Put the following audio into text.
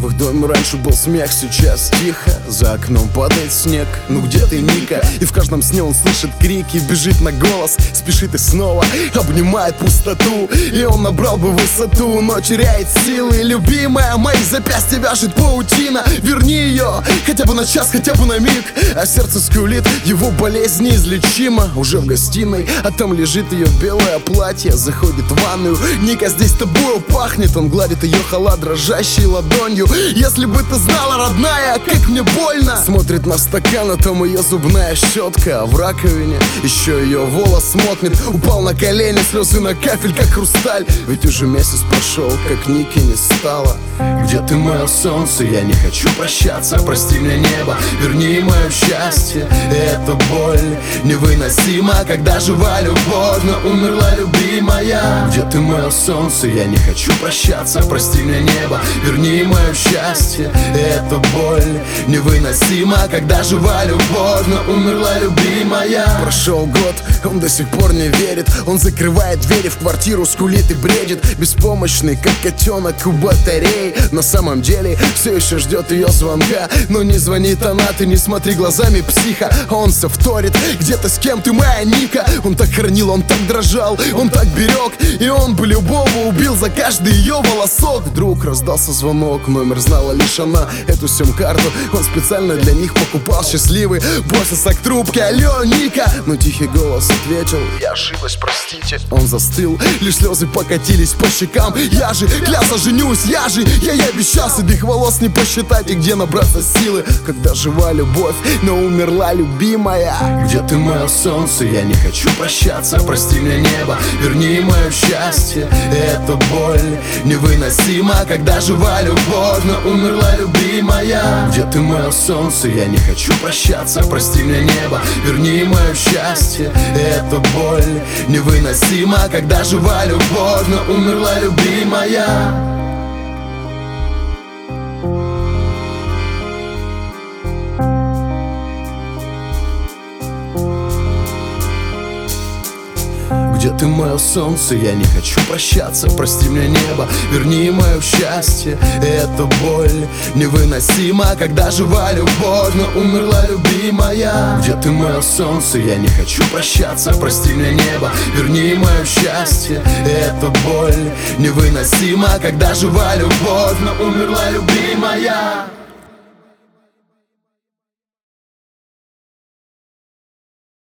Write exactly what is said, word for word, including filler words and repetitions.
В их доме раньше был смех, сейчас тихо. За окном падает снег, ну где ты, Ника? И в каждом сне он слышит крики, бежит на голос, спешит и снова обнимает пустоту. И он набрал бы высоту, но теряет силы. Любимая, мои запястья вяжет паутина. Верни ее, хотя бы на час, хотя бы на миг. А сердце скулит, его болезнь неизлечима. Уже в гостиной, а там лежит ее белое платье. Заходит в ванную, Ника, здесь тобою пахнет. Он гладит ее халат дрожащей ладонью. Если бы ты знала, родная, как мне больно. Смотрит на стакан, а там ее зубная щетка. А в раковине еще ее волос мокнет. Упал на колени, слезы на кафель, как хрусталь. Ведь уже месяц прошел, как Ники не стало. Где ты, мое солнце? Я не хочу прощаться. Прости мне, небо, верни мое счастье. Эта боль невыносима, когда жива любовь, но умерла любимая. Где ты, мое солнце? Я не хочу прощаться. Прости мне, небо, верни мое счастье. Эта боль невыносима, когда жива любовь, но умерла любимая. Прошел год, он до сих пор не верит. Он закрывает двери в квартиру, скулит и бредит. Беспомощный, как котенок у батареи. На самом деле все еще ждет ее звонка, но не звонит она, ты не смотри глазами психа. А он все вторит, где-то с кем ты, моя Ника. Он так хранил, он так дрожал, он так берег. И он бы любого убил за каждый ее волосок. Вдруг раздался звонок, номер знала лишь она. Эту сим-карту он специально для них покупал. Счастливый бросился к трубке: алло, Ника. Но тихий голос ответил: я ошиблась, простите. Он застыл, лишь слезы покатились по щекам. Я же клялся, женюсь, я же, я ей обещал. Седых волос не посчитать, и где набраться силы, когда жива любовь, но умерла любимая. Где ты, мое солнце? Я не хочу прощаться. Прости мне, небо, верни мое счастье. Эта боль невыносима, когда жива любовь, но умерла любимая. Где ты, мое солнце? Я не хочу прощаться. Прости мне, небо, верни мое счастье. Эта боль невыносима, когда жива любовь, но умерла любимая. Где ты, мое солнце? Я не хочу прощаться. Прости мне, небо, верни мое счастье. Эта боль невыносима, когда жива любовь, но умерла любимая. Где ты, мое солнце? Я не хочу прощаться. Прости мне, небо, верни мое счастье. Эта боль невыносима, когда жива любовь, но умерла любимая.